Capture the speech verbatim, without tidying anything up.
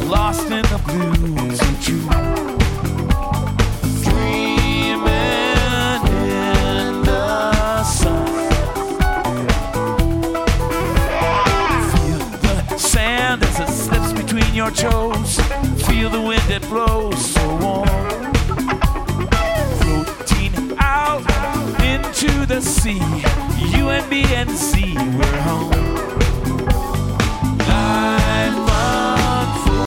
lost in the blues with you. Dreaming in the sun. Feel the sand as it slips between your toes. Feel the wind that blows so warm. Floating out into the sea. You and me and the sea, we're home.